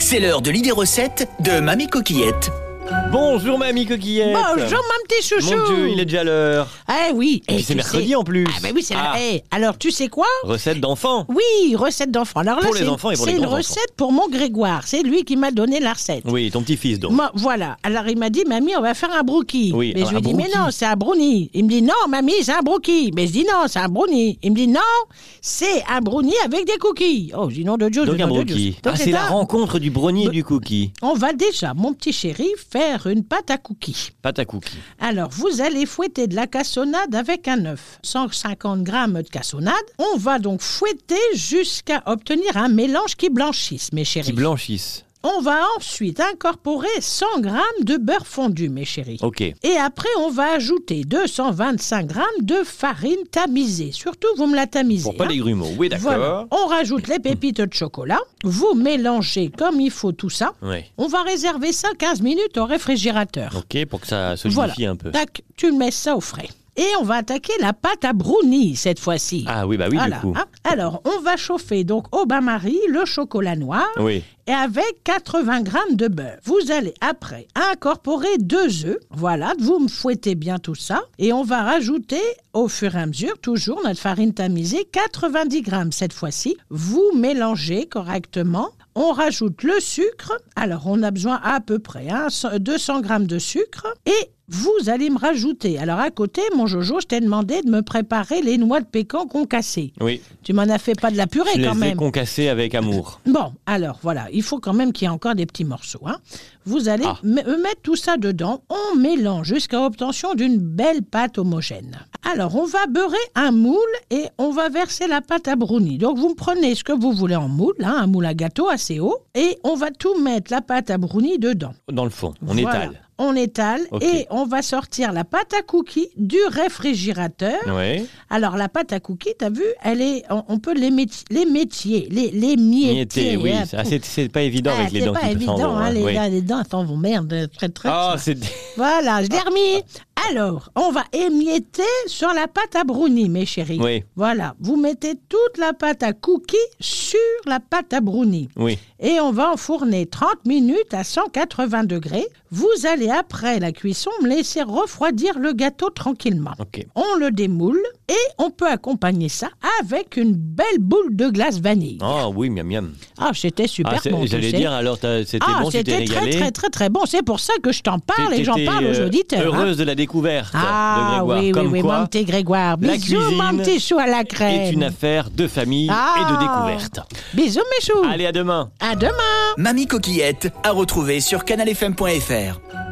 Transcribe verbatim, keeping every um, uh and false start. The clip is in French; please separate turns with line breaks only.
C'est l'heure de l'idée recette de Mamie Coquillette.
Bonjour Mamie Coquillette.
Bonjour mon petit chouchou.
Mon Dieu, il est déjà l'heure.
Ah oui.
Et puis c'est mercredi en plus.
Ah bah oui, c'est
Ah.
la... Eh, alors tu sais quoi?
Recette d'enfants.
Oui, recette d'enfants. Alors là,
Pour les
c'est-
enfants et pour les
c'est une
grands-enfants.
recette pour mon Grégoire. C'est lui qui m'a donné la recette.
Oui, ton petit-fils donc.
Moi, voilà. Alors il m'a dit, mamie, on va faire un brookie.
Oui,
mais
un-
je lui
un
ai dit, mais
brookie.
non, c'est un brownie. Il me dit, non, mamie, c'est un brookie. Mais je dis, non, c'est un brownie. Il me dit, non, c'est un brownie avec des cookies. Oh, je dis, non de Dieu,
Donc
nom
un
de
brookie.
Dieu.
Ah,
Donc,
c'est la
un-
rencontre du brownie et du cookie.
On va déjà, mon petit chéri, faire une pâte à cookies.
Pâte à cookies.
Alors, vous allez fouetter de la cassonade avec un œuf. cent cinquante grammes de cassonade. On va donc fouetter jusqu'à obtenir un mélange qui blanchisse, mes chéris.
Qui blanchissent.
On va ensuite incorporer cent grammes de beurre fondu, mes chéris.
Ok.
Et après, on va ajouter deux cent vingt-cinq grammes de farine tamisée. Surtout, vous me la tamisez.
Pour pas
hein.
les grumeaux. Oui, d'accord.
Voilà. On rajoute les pépites de chocolat. Vous mélangez comme il faut tout ça.
Oui.
On va réserver ça quinze minutes au réfrigérateur.
Ok, pour que ça
Voilà.
solidifie un peu.
Tac, tu mets ça au frais. Et on va attaquer la pâte à brownie cette fois-ci.
Ah oui, bah oui,
Voilà,
du coup.
hein. Alors, on va chauffer donc au bain-marie le chocolat noir
Oui.
et avec quatre-vingts grammes de beurre. Vous allez après incorporer deux œufs. Voilà, vous me fouettez bien tout ça. Et on va rajouter au fur et à mesure, toujours notre farine tamisée, quatre-vingt-dix grammes cette fois-ci. Vous mélangez correctement. On rajoute le sucre. Alors, on a besoin à peu près hein, deux cents grammes de sucre. Et vous allez me rajouter. Alors, à côté, mon Jojo, je t'ai demandé de me préparer les noix de pécan concassées.
Oui.
Tu m'en as fait pas de la purée
Je
quand
les ai
même.
concassés avec amour.
Bon, alors voilà, il faut quand même qu'il y ait encore des petits morceaux. Hein. Vous allez
Ah.
m- mettre tout ça dedans. On mélange jusqu'à l'obtention d'une belle pâte homogène. Alors, on va beurrer un moule et on va verser la pâte à brownie. Donc, vous me prenez ce que vous voulez en moule, hein, un moule à gâteau assez haut, et on va tout mettre la pâte à brownie dedans.
Dans le fond, on
Voilà.
étale.
On étale
Ok.
et on va sortir la pâte à cookies du réfrigérateur.
Oui.
Alors, la pâte à cookies, t'as vu, elle est, on, on peut l'éméti- l'émétier, les, les mietter.
Mietté, oui.
hein.
Ah, c'est, c'est pas évident
Ah,
avec les
c'est
dents
pas
qui s'en
évident,
vont.
hein,
hein,
les,
oui.
dents- les dents s'en vont merde, très très.
Ah,
ça.
c'est...
Voilà, je l'ai remis. Alors, on va émietter sur la pâte à brownie, mes chéris.
Oui.
Voilà, vous mettez toute la pâte à cookies sur la pâte à brownie.
Oui.
Et on va enfourner trente minutes à cent quatre-vingts degrés. Vous allez, après la cuisson, me laisser refroidir le gâteau tranquillement.
Ok.
On le démoule et on peut accompagner ça avec une belle boule de glace vanille.
Ah oui, miam miam.
Ah, c'était super
Ah, c'est-
bon. tu
j'allais
sais.
dire, alors t'as- c'était
Ah,
bon, tu t'es
c'était très
régalé.
très très très bon. C'est pour ça que je t'en parle et j'en
T'étais,
parle aux
euh,
auditeurs. hein.
Heureuse de la découverte
Ah
de Grégoire.
oui, oui,
Comme
oui,
quoi,
mon petit Grégoire.
la
Bisous,
cuisine
mon petit chou à la crème.
est une affaire de famille
Ah.
et de découverte.
Bisous, mes choux.
Allez, à demain.
À demain.
Mamie Coquillette à retrouver sur canal f m point f r.